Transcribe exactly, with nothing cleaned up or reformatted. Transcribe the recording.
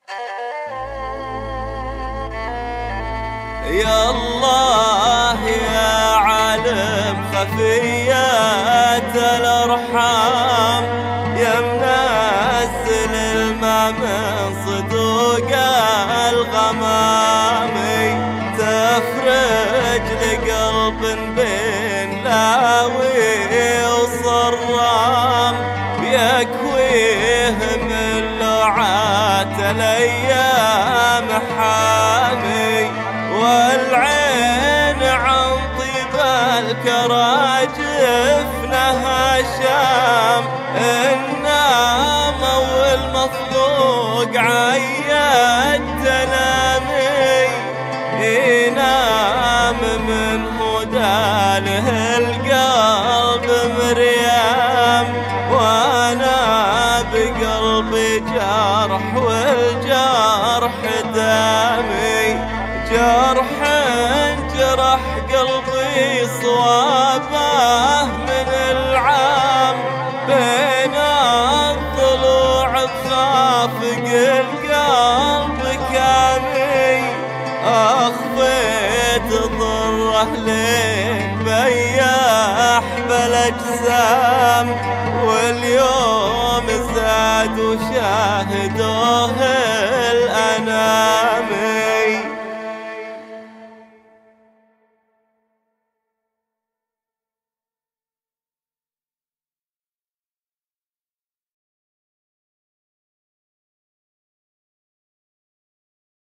يا الله يا عالم خفيات الأرحام، يا منزل الماء من صدوق الغمام، تفرج لقلب بين لاوي وصرام، يكويه من لعات الأيام حامي، والعين عن طيب الكراجف نهشام، النام والمخلوق عيد تنامي، ينام من هداله القلب مريم، وانا بقلبي جرح والجرح دامي، جرح جرح قلبي صوابه من العام، بين الضلوع خافق القلب كامي، أخفيت ضره لين بياح بالاجسام، واليوم زاد وشاهدوه